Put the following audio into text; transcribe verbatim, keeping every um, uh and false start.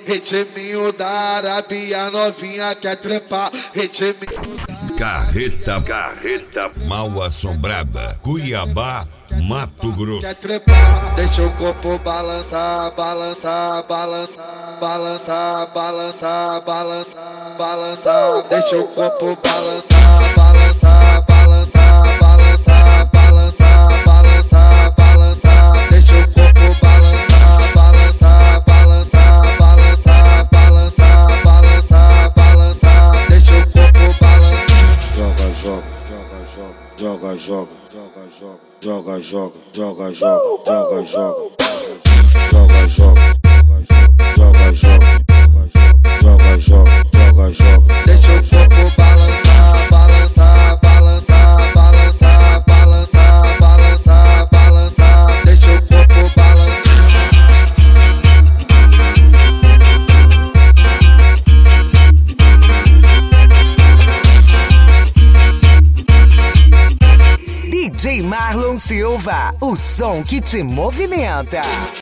Ritminho da Arábia, novinha quer trepar. Ritminho da Carreta, carreta mal assombrada, Cuiabá, Mato Grosso. quer trepar. Deixa o corpo balançar, balançar, balançar, balançar, balançar, balançar, balançar. Deixa o corpo balançar, balançar, balançar, balançar, balançar, balançar, balançar. Deixa o corpo balançar, balançar, balançar, balançar, balançar, balançar, balançar. Deixa o corpo balançar. Joga, joga, joga, joga, joga, joga, joga, joga, joga, joga, joga, joga, joga, joga, joga, joga, joga, joga, joga. Deixa o corpo balançar, balançar, balançar, balançar, balançar, balançar, balançar. Deixa o corpo balançar. D J Marlon Silva, o som que te movimenta.